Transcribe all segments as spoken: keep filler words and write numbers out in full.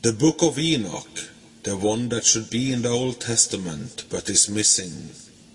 The book of Enoch, the one that should be in the Old Testament, but is missing.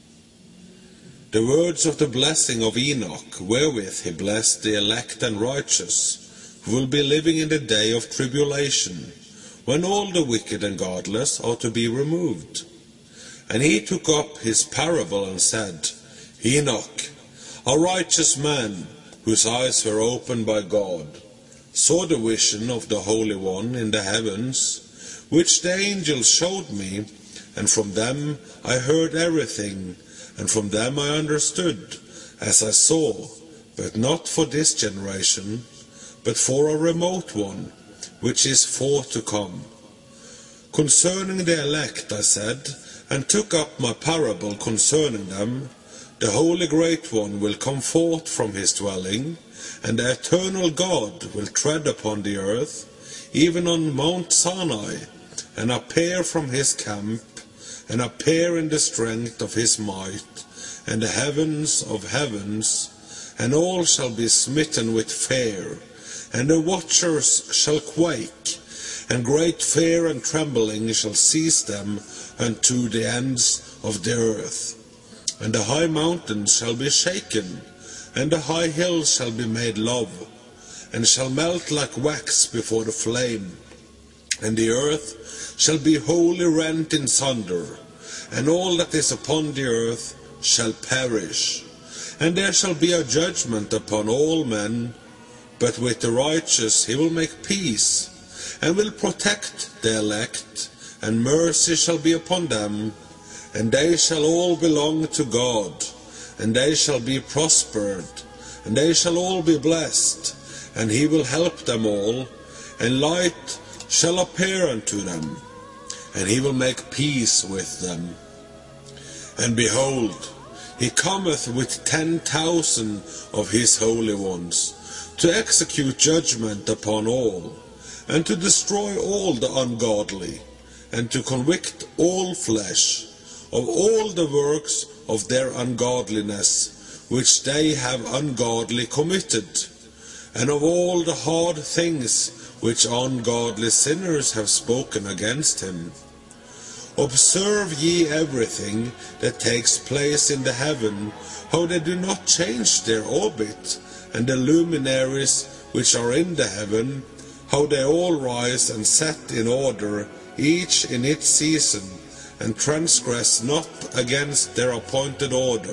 The words of the blessing of Enoch, wherewith he blessed the elect and righteous, who will be living in the day of tribulation, when all the wicked and godless are to be removed. And he took up his parable and said, Enoch, a righteous man, whose eyes were opened by God, saw the vision of the Holy One in the heavens, which the angels showed me, and from them I heard everything, and from them I understood, as I saw, but not for this generation, but for a remote one, which is for to come. Concerning the elect I said, and took up my parable concerning them, the Holy Great One will come forth from his dwelling, and the eternal God will tread upon the earth, even on Mount Sinai, and appear from his camp, and appear in the strength of his might, and the heavens of heavens, and all shall be smitten with fear, and the watchers shall quake, and great fear and trembling shall seize them unto the ends of the earth. And the high mountains shall be shaken, and the high hills shall be made low, and shall melt like wax before the flame. And the earth shall be wholly rent in sunder, and all that is upon the earth shall perish. And there shall be a judgment upon all men, but with the righteous he will make peace, and will protect the elect, and mercy shall be upon them, and they shall all belong to God, and they shall be prospered, and they shall all be blessed, and he will help them all, and light shall appear unto them, and he will make peace with them. And behold, he cometh with ten thousand of his holy ones, to execute judgment upon all, and to destroy all the ungodly, and to convict all flesh of all the works of their ungodliness, which they have ungodly committed, and of all the hard things which ungodly sinners have spoken against him. Observe ye everything that takes place in the heaven, how they do not change their orbit, and the luminaries which are in the heaven, how they all rise and set in order, each in its season, and transgress not against their appointed order.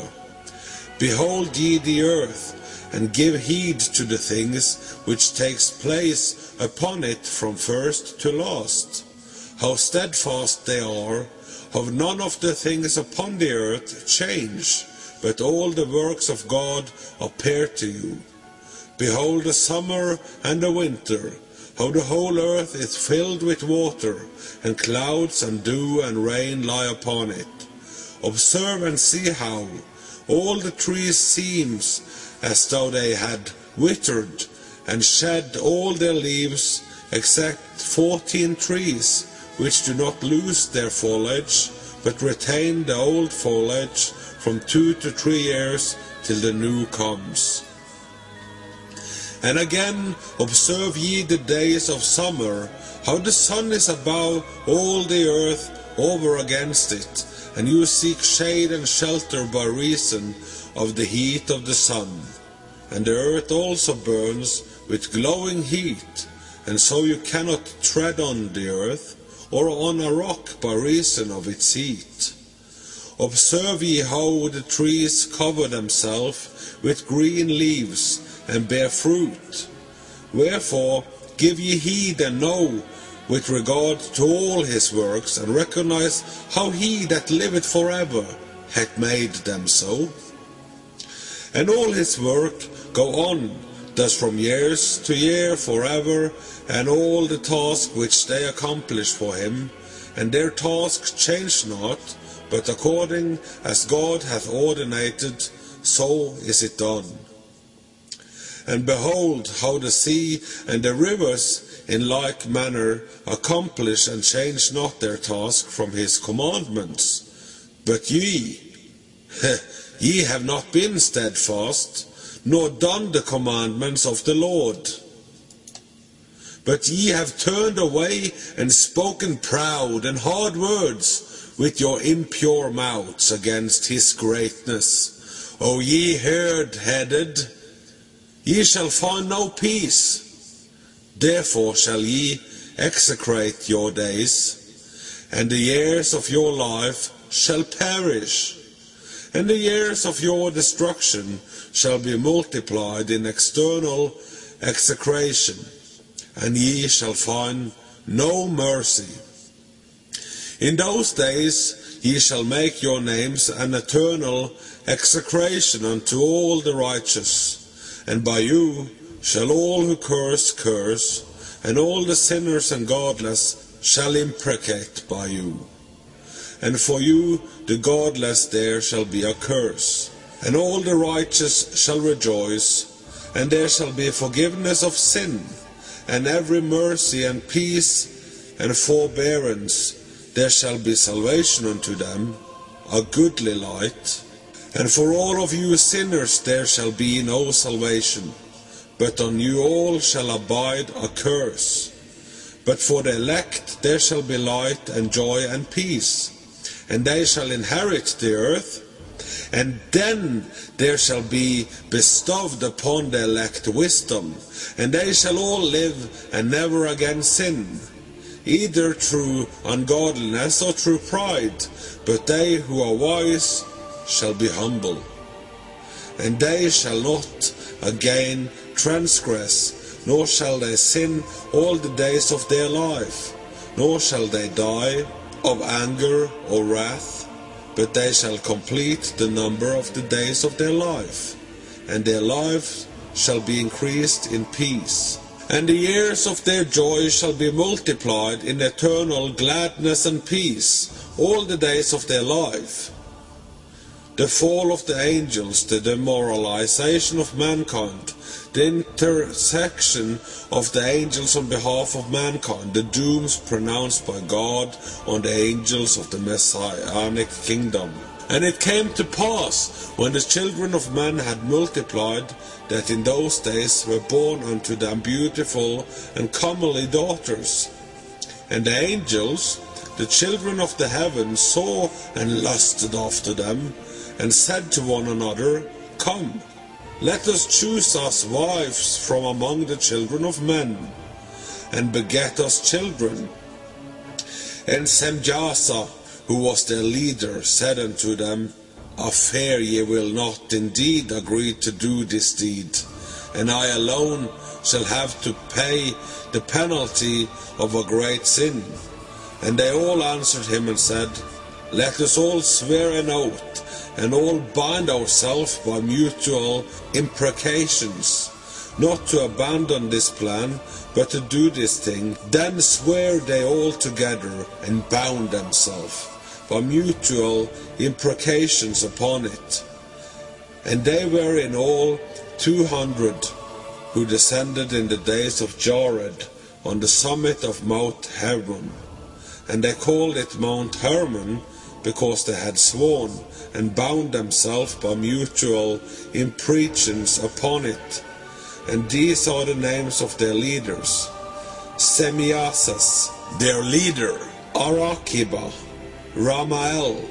Behold ye the earth, and give heed to the things which takes place upon it from first to last, how steadfast they are, how none of the things upon the earth change, but all the works of God appear to you. Behold the summer and the winter, how the whole earth is filled with water, and clouds and dew and rain lie upon it. Observe and see how all the trees seems as though they had withered, and shed all their leaves, except fourteen trees, which do not lose their foliage, but retain the old foliage from two to three years till the new comes. And again, observe ye the days of summer, how the sun is above all the earth over against it, and you seek shade and shelter by reason of the heat of the sun. And the earth also burns with glowing heat, and so you cannot tread on the earth, or on a rock by reason of its heat. Observe ye how the trees cover themselves with green leaves, and bear fruit. Wherefore give ye heed, and know with regard to all his works, and recognize how he that liveth forever hath made them so. And all his work go on, thus from years to year forever, and all the tasks which they accomplish for him, and their tasks change not, but according as God hath ordinated, so is it done. And behold how the sea and the rivers in like manner accomplish and change not their task from his commandments. But ye, ye have not been steadfast, nor done the commandments of the Lord. But ye have turned away and spoken proud and hard words with your impure mouths against his greatness. O ye herd-headed, ye shall find no peace. Therefore shall ye execrate your days, and the years of your life shall perish, and the years of your destruction shall be multiplied in external execration, and ye shall find no mercy. In those days ye shall make your names an eternal execration unto all the righteous, and by you shall all who curse curse, and all the sinners and godless shall imprecate by you. And for you the godless there shall be a curse, and all the righteous shall rejoice, and there shall be forgiveness of sin, and every mercy and peace and forbearance. There shall be salvation unto them, a goodly light. And for all of you sinners there shall be no salvation, but on you all shall abide a curse. But for the elect there shall be light and joy and peace, and they shall inherit the earth. And then there shall be bestowed upon the elect wisdom, and they shall all live and never again sin, either through ungodliness or through pride. But they who are wise shall be humble, and they shall not again transgress, nor shall they sin all the days of their life, nor shall they die of anger or wrath, but they shall complete the number of the days of their life, and their lives shall be increased in peace. And the years of their joy shall be multiplied in eternal gladness and peace all the days of their life. The fall of the angels, the demoralization of mankind, the intersection of the angels on behalf of mankind, the dooms pronounced by God on the angels of the Messianic kingdom. And it came to pass, when the children of men had multiplied, that in those days were born unto them beautiful and comely daughters. And the angels, the children of the heavens, saw and lusted after them, and said to one another, Come, let us choose us wives from among the children of men, and beget us children. And Semjasa, who was their leader, said unto them, I fear ye will not indeed agree to do this deed, and I alone shall have to pay the penalty of a great sin. And they all answered him and said, Let us all swear an oath, and all bind ourselves by mutual imprecations, not to abandon this plan, but to do this thing. Then swear they all together, and bound themselves by mutual imprecations upon it. And they were in all two hundred, who descended in the days of Jared on the summit of Mount Hermon. And they called it Mount Hermon, because they had sworn and bound themselves by mutual imprecations upon it. And these are the names of their leaders: Semiasas, their leader, Arakiba, Ramael,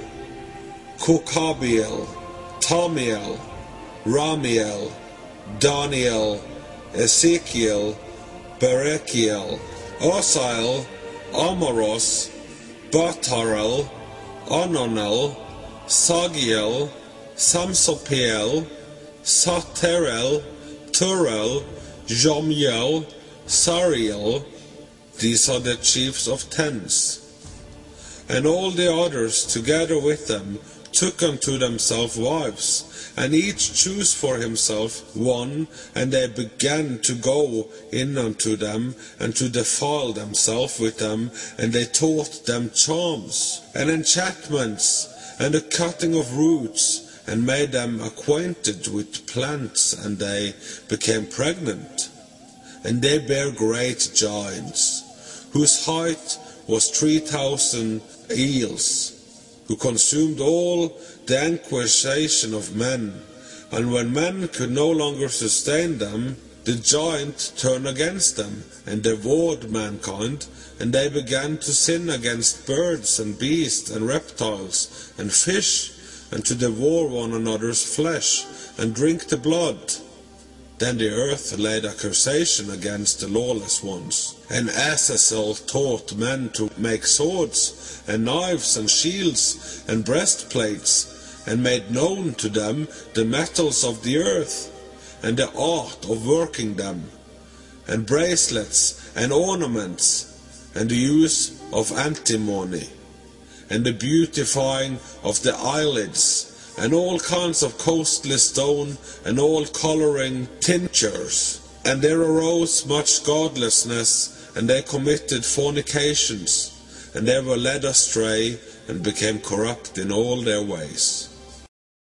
Kokabiel, Tamiel, Ramiel, Daniel, Ezekiel, Berechiel, Osael, Amaros, Batarel, Ononel, Sagiel, Samsopiel, Saterel, Turel, Jomiel, Sariel. These are the chiefs of tens. And all the others together with them took unto themselves wives, and each chose for himself one, and they began to go in unto them, and to defile themselves with them, and they taught them charms, and enchantments, and the cutting of roots, and made them acquainted with plants, and they became pregnant. And they bare great giants, whose height was three thousand eels, who consumed all the inquisition of men. And when men could no longer sustain them, the giant turned against them, and devoured mankind, and they began to sin against birds and beasts and reptiles and fish, and to devour one another's flesh, and drink the blood. Then the earth laid accusation against the lawless ones, and Azazel taught men to make swords, and knives, and shields, and breastplates, and made known to them the metals of the earth, and the art of working them, and bracelets, and ornaments, and the use of antimony, and the beautifying of the eyelids, and all kinds of costly stone, and all coloring tinctures. And there arose much godlessness, and they committed fornications, and they were led astray, and became corrupt in all their ways.